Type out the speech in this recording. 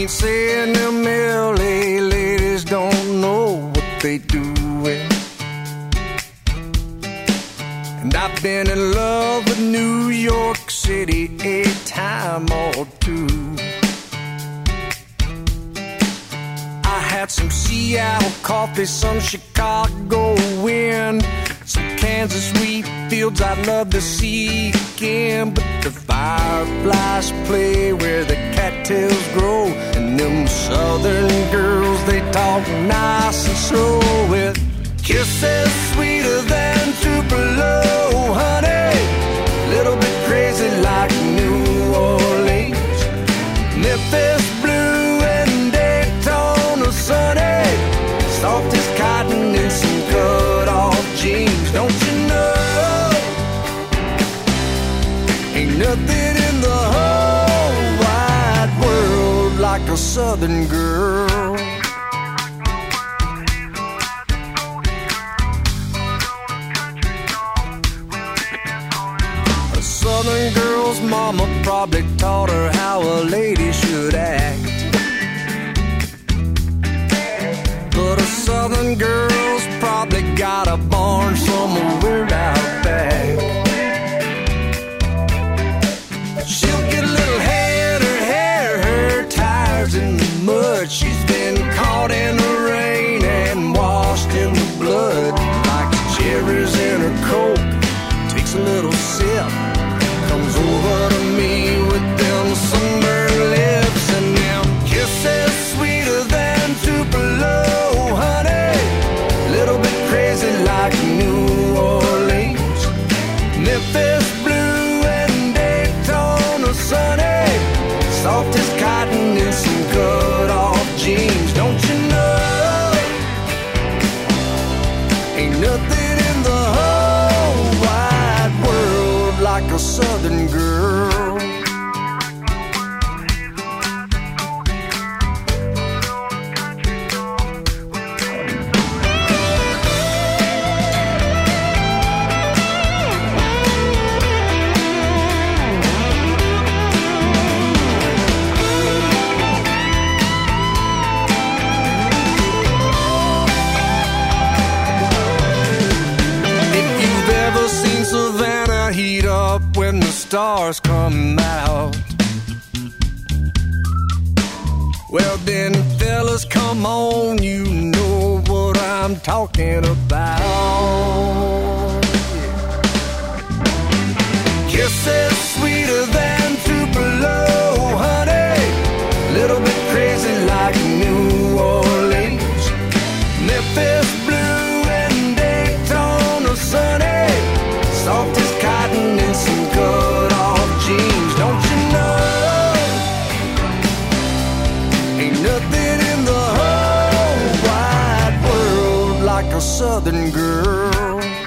ain't saying them LA ladies don't know what they doing. And I've been in love with New York City a time or two. I had some Seattle coffee, some Chicago wind, some Kansas wheat fields I'd love to see again. But the fireflies play where the cattails grow, and them southern girls, they talk nice and slow with kisses sweeter than Tupelo, honey. Little bit crazy like New Orleans, Memphis blue and Daytona sunny, soft as cotton in some cut-off jeans. Don't you know, ain't nothing in the whole wide world like a southern girl. A southern girl's mama probably taught her how a lady should act, but a southern girl's probably got a barn somewhere out back. She'll get a little hair in her hair, her tires in the mud. She's been caught in the rain and washed in the blood. Like cherries in her Coke, takes a little sip, comes over to me with them sunburned lips and them kisses sweeter than Tupelo, honey. Little bit crazy like New Orleans, Memphis blue and Daytona sunny, soft as cotton in some cut-off jeans. Don't you know, ain't nothing in the whole wide world like a southern girl. Savannah heat up when the stars come out, well then fellas, come on, you know what I'm talking about. Kisses sweeter than Tupelo, honey. Little bit crazy like New Orleans, Memphis blue and Daytona sunny, soft as cotton in some cut-off jeans. Don't you know, ain't nothing in the whole wide world like a southern girl.